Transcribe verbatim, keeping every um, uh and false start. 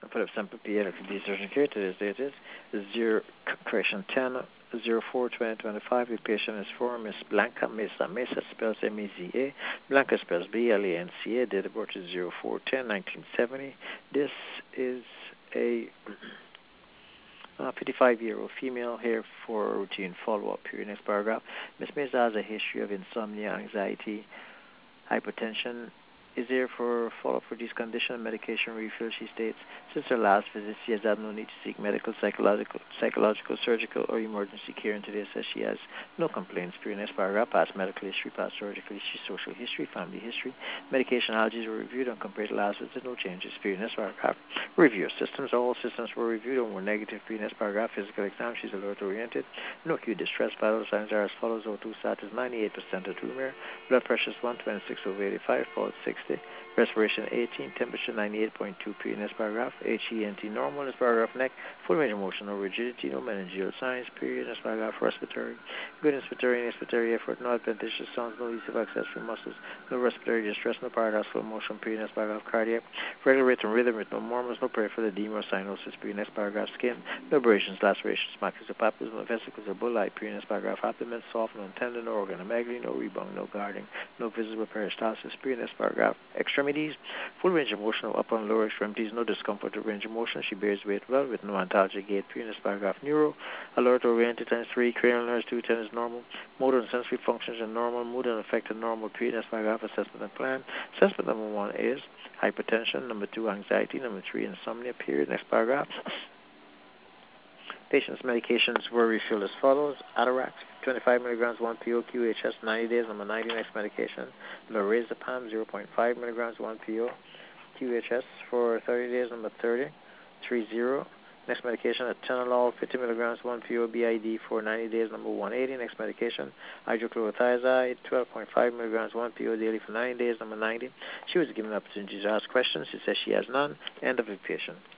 For the sample P L D surgeon care, today's date is zero, correction ten, zero four twenty twenty-five. The patient is for Miss Blanca Mesa. Mesa spells M E Z A. Blanca spells B L A N C A. Date of birth is zero four ten nineteen seventy. This is a uh, fifty-five-year-old female here for a routine follow-up. Period. Next paragraph. Miss Mesa has a history of insomnia, anxiety, hypertension. Is there for follow-up for this condition, medication refill, she states. Since her last visit, she has had no need to seek medical, psychological, psychological, surgical, or emergency care, and today says she has no complaints. Period. Next paragraph, past medical history, past surgical history, social history, family history. Medication allergies were reviewed and compared to last visit, no changes. Period. Next paragraph, review systems. All systems were reviewed and were negative. Period. Next paragraph, physical exam. She's alert-oriented. No acute distress. Vital signs are as follows. O two status ninety-eight percent of tumor. Blood pressure is one twenty-six over eighty-five, pulse sixty. Respiration eighteen, temperature ninety-eight point two. P in this paragraph. H E N T normal in this paragraph. Neck, full range of motion, no rigidity, no meningeal signs. Period in this paragraph. Respiratory, good inspiratory and expiratory effort, no adventitious sounds, no lease of accessory muscles, no respiratory distress, no paragraph slow motion. Period in this paragraph. Cardiac, regular rate and rhythm with no murmurs, no peripheral edema or cyanosis. Period in this paragraph. Skin, no abrasions, lacerations, maculae, papules, no vesicles or bullae. Period in this paragraph. Abdomen, soft, no tendon, no organomegaly, no rebound, no guarding, no visible peristalsis. Period in this paragraph. Extremities, full range of motion of upper and lower extremities, no discomfort or range of motion. She bears weight well with no antalgic gait. Period in this paragraph. Neuro, alert oriented times three, cranial nerves two ten is normal. Motor and sensory functions are normal. Mood and affected normal. Period in this paragraph. Assessment and plan. Assessment number one is hypertension. Number two, anxiety. Number three, insomnia. Period. Next paragraph. Patient's medications were refilled as follows. Atarax, twenty-five milligrams, one P O, Q H S, ninety days. Number ninety, next medication. Lorazepam, zero point five milligrams, one P O, Q H S for thirty days. Number thirty, three zero. Next medication, atenolol, fifty milligrams, one P O, B I D for ninety days. Number one eighty. Next medication, hydrochlorothiazide, twelve point five milligrams, one P O daily for ninety days. Number ninety. She was given the opportunity to ask questions. She says she has none. End of the patient.